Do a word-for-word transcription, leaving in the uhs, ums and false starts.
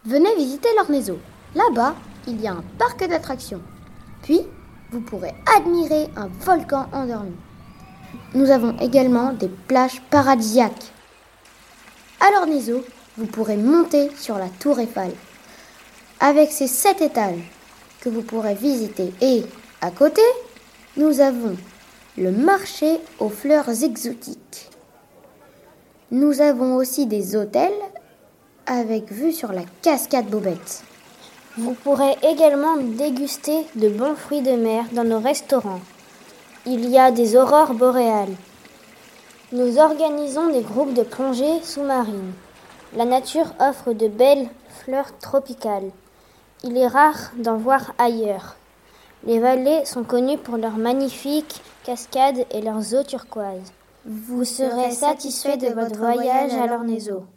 Venez visiter l'Orneso. Là-bas, il y a un parc d'attractions. Puis, vous pourrez admirer un volcan endormi. Nous avons également des plages paradisiaques. À l'Orneso, vous pourrez monter sur la tour Eiffel, avec ses sept étages que vous pourrez visiter. Et à côté, nous avons le marché aux fleurs exotiques. Nous avons aussi des hôtels avec vue sur la cascade Bobette. Vous pourrez également déguster de bons fruits de mer dans nos restaurants. Il y a des aurores boréales. Nous organisons des groupes de plongée sous-marine. La nature offre de belles fleurs tropicales. Il est rare d'en voir ailleurs. Les vallées sont connues pour leurs magnifiques cascades et leurs eaux turquoises. Vous serez satisfait de votre voyage à l'Orneso.